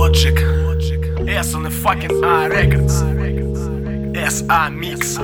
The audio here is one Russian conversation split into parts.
Logic, S on the fucking I Records, SA Mix.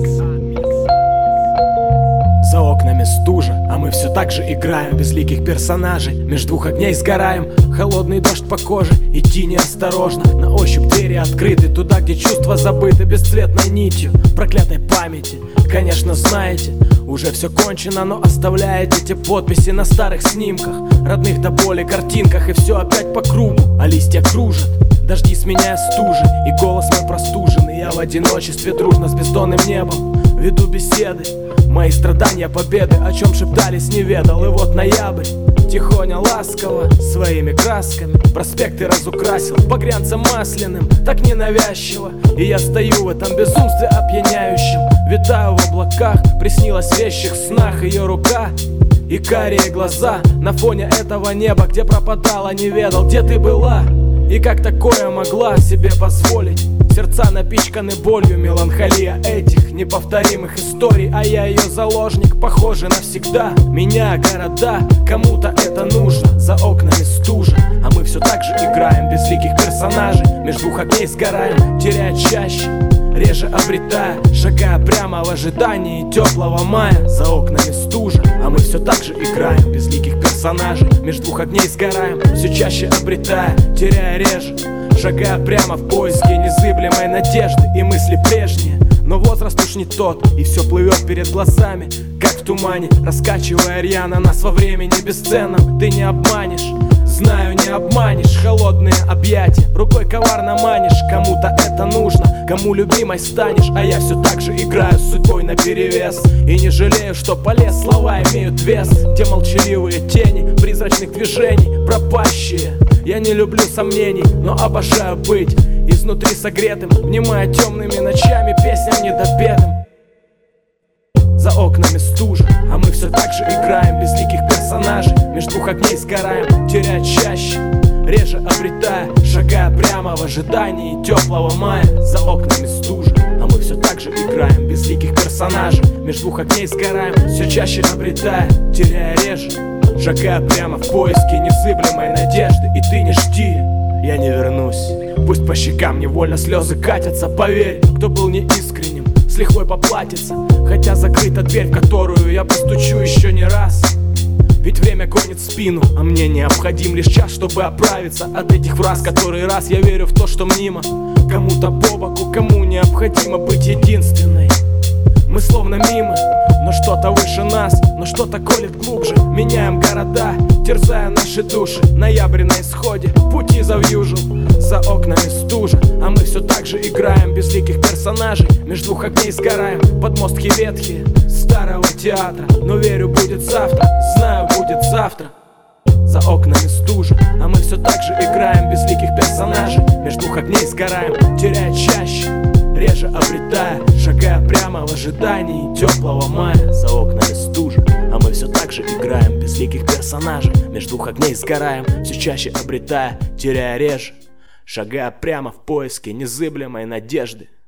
За окнами стужа, а мы все так же играем безликих персонажей. Меж двух огней сгораем, холодный дождь по коже. Идти неосторожно, на ощупь двери открыты. Туда, где чувства забыты бесцветной нитью проклятой памяти. Конечно, знаете, уже все кончено, но оставляете эти подписи на старых снимках, родных до боли картинках. И все опять по кругу, а листья кружат, дожди сменяя стужи. И голос мой простуженный, я в одиночестве дружно с бездонным небом веду беседы. Мои страдания победы, о чем шептались, не ведал. И вот ноябрь, тихоня ласково, своими красками проспекты разукрасил багрянцем масляным, так ненавязчиво. И я стою в этом безумстве опьяняющем, витаю в облаках, приснилась в вещих снах ее рука и карие глаза. На фоне этого неба, где пропадала, не ведал, где ты была и как такое могла себе позволить. Сердца напичканы болью, меланхолия этих неповторимых историй. А я ее заложник, похоже навсегда. Меня города, кому-то это нужно. За окнами стужа, а мы все так же играем безликих персонажей. Меж двух огней сгораем, теряя чаще, реже обретая, шагая прямо в ожидании теплого мая. За окнами стужа, а мы все так же играем безликих персонажей. Меж двух огней сгораем, все чаще обретая, теряя реже, шагая прямо в поиске незыблемой надежды. И мысли прежние, но возраст уж не тот, и все плывет перед глазами, как в тумане, раскачивая рьяно нас во времени бесценном. Ты не обманешь, знаю, не обманешь. Холодные объятия, рукой коварно манишь. Кому-то это нужно, кому любимой станешь. А я все так же играю с судьбой наперевес, и не жалею, что полез, слова имеют вес. Те молчаливые тени призрачных движений, пропащие. Я не люблю сомнений, но обожаю быть изнутри согретым, внимая темными ночами песням недопетым. За окнами стужа, а мы все так же играем безликих персонажей. Меж двух огней сгораем, теряя чаще, реже обретая, шагая прямо в ожидании теплого мая. За окнами стужа, а мы все так же играем безликих персонажей. Меж двух огней сгораем, все чаще обретая, теряя реже, шагая прямо в поиске незыблемой надежды. И ты не жди, я не вернусь. Пусть по щекам невольно слезы катятся, поверь, кто был неискренним, с лихвой поплатится. Хотя закрыта дверь, в которую я постучу еще не раз. Ведь время гонит в спину, а мне необходим лишь час, чтобы оправиться от этих фраз. Который раз я верю в то, что мнимо, кому-то по боку, кому необходимо быть единственной. Мы словно мимо, но что-то выше нас, но что-то колет глубже. Меняем города, терзая наши души. Ноябрь на исходе, пути завьюжил. За окнами стужа, а мы все так же играем безликих персонажей. Меж двух огней сгораем, подмостки ветхие старого театра. Но верю, будет завтра, знаю, будет завтра. За окнами стужа, а мы все так же играем безликих персонажей. Меж двух огней сгораем, теряя чаще, реже обретая, шагая прямо в ожидании теплого мая. За окнами стужа, а мы все так же играем безликих персонажей. Меж двух огней сгораем, все чаще обретая, теряя реже, шагая прямо в поиске незыблемой надежды.